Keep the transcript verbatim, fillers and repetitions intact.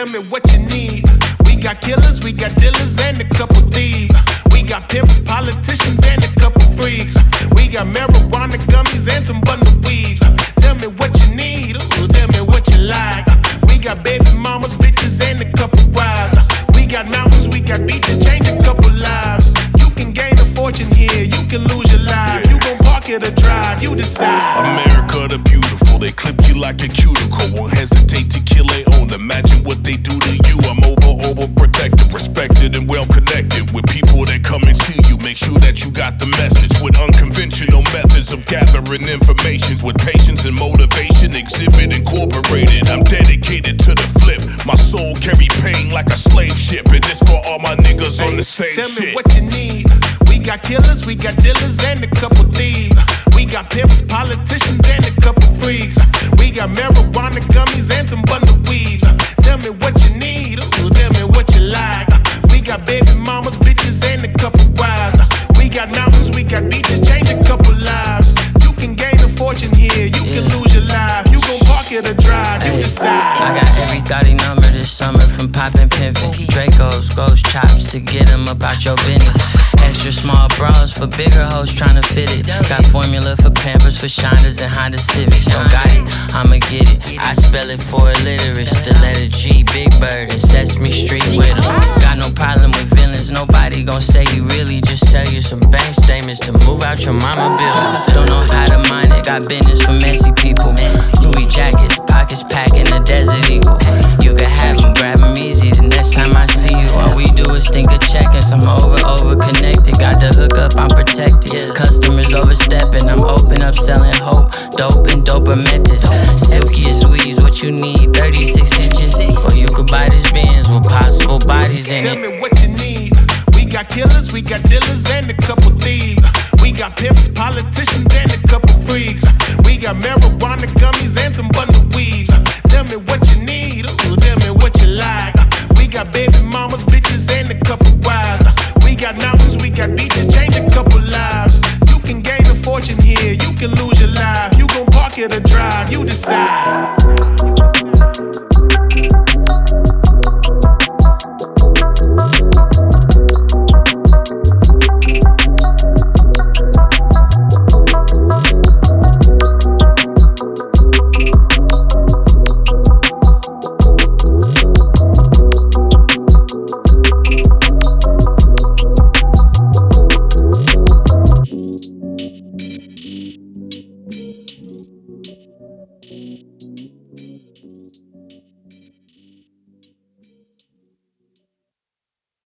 Tell me what you need. We got killers, we got dealers, and a couple thieves. We got pimps, politicians, and a couple freaks. We got marijuana gummies and some bundle weeds. Tell me what you need, ooh, tell me what you like. We got baby mamas, bitches, and a couple wives. We got mountains, we got beaches, change a couple lives. You can gain a fortune here, you can lose your life. You gon' park it or drive, you decide. America the beautiful, they clip you like a cuticle. Won't hesitate to kill their own. Imagine what they do to you. I'm over, overprotected, respected and well connected with people that come and see you. Make sure that you got the message with unconventional methods of gathering information with patience and motivation. Exhibit incorporated. I'm dedicated to the flip. My soul carry pain like a slave ship, and this for all my niggas on the same Tell shit. me what you need. We got killers, we got dealers, and a couple thieves. We got pimps, politicians, and a couple freaks. We got marijuana gummies and some bundle weeds. Tell me what you need, ooh, tell me what you like. We got baby mamas, bitches, and a couple wives. We got mountains, we got beaches, change a couple lives. You can gain a fortune here, you yeah. can lose your life. You gon' park it or drive, you decide. I got every thotty number this summer from poppin' pimpin'. Dracos, ghost chops to get them up out your business. Extra small bras for bigger hoes tryna fit it. Got formula for Pampers, for Shiners and Honda Civics. Don't got it, I'ma get it. I spell it for illiterates. The letter G, Big Bird and Sesame Street with them. Got no problem with villains, nobody gon' say you really. Just tell you some bank statements to move out your mama building. Don't know how to mind it, got business for messy people. Louis jackets, pockets packing a Desert Eagle. You can have them, grab them easy the next time I see you. All we do is think of checkings, I'm over, over connected. Got the hook up, I'm protected. Customers overstepping, I'm open up, selling hope, dope and doper methods. Silky as weeds, what you need, thirty-six inches. Or you could buy this Benz with possible bodies in Tell it. me what you need. We got killers, we got dealers, and a couple thieves. We got pimps, politicians, and a couple freaks. We got marijuana gummies and some bundle weeds. Tell me what you need, ooh, tell me what you like. We got baby mamas, bitches, and a couple wives. We got mountains, we got beaches, change a couple lives. You can gain a fortune here, you can lose your life. You gon' park it or drive, you decide.